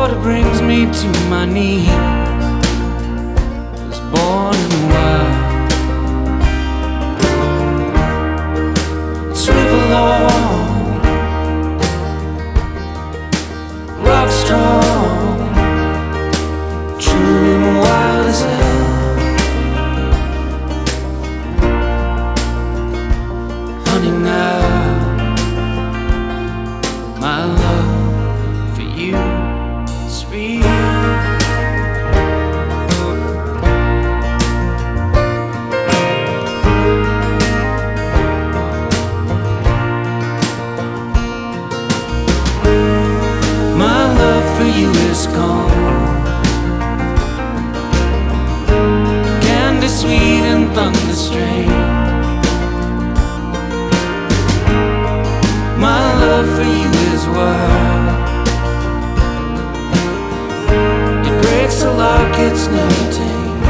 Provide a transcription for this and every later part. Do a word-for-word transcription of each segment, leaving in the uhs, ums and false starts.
water brings me to my knees. Was born in the wild. Sweep along, rock strong, true and wild as hell. Honey, now my love for you is real. My love for you is gone, candy sweet and thunder strange. My love for you is wild. It breaks a lock it's never tamed.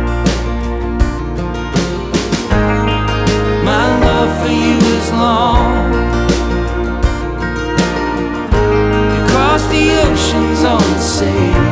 My love for you is long. You cross the oceans on the same.